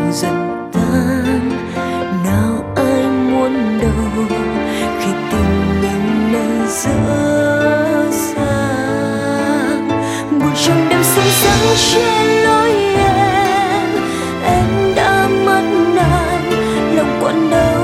dần tan. Nào ai muốn đâu khi tình mình này dở dang. Buồn trong đêm sương sáng trên lối em đã mất nàng. Lòng còn đâu,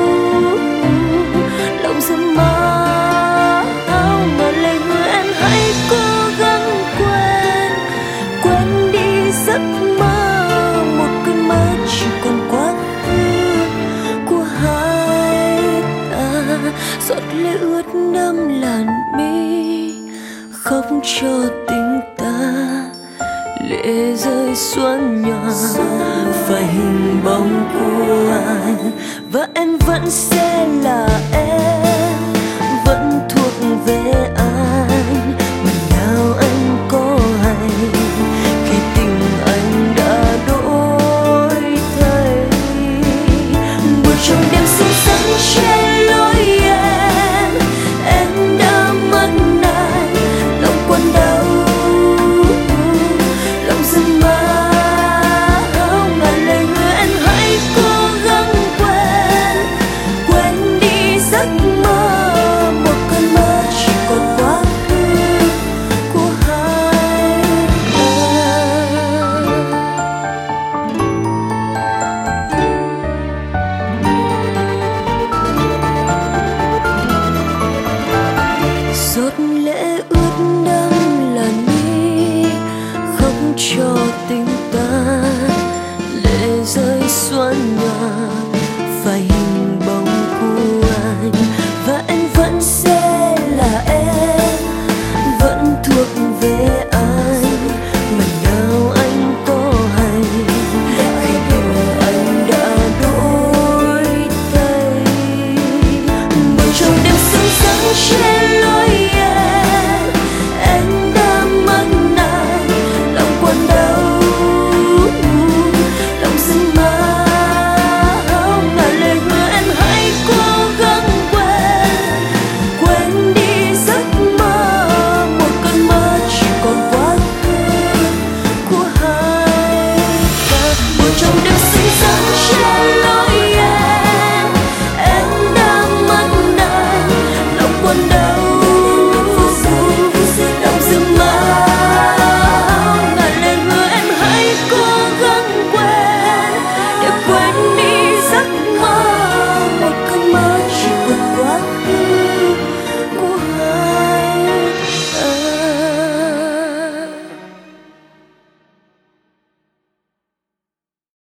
lòng dần máu mà lời người em hãy cố gắng quên. Quên đi giấc mơ, một cơn mơ chỉ còn quá khứ của hai ta. Giọt lệ ướt đẫm làn mi, khóc cho tình ta. Lệ rơi xuống nhòa và hình bóng của anh, và em vẫn sẽ là em, vẫn thuộc về anh. Mà nào anh có hay khi tình anh đã đổi thay. Buồn trong đêm sương sáng trên lối em đã mất nàng. Lòng còn đau, lòng dần máu mà lời người anh hãy cố gắng quên. Quên đi giấc mơ, một cơn mơ chỉ còn quá khứ của hai ta. Giọt lệ ướt đẫm làn mi, khóc cho tình ta. Lệ rơi xuống nhòa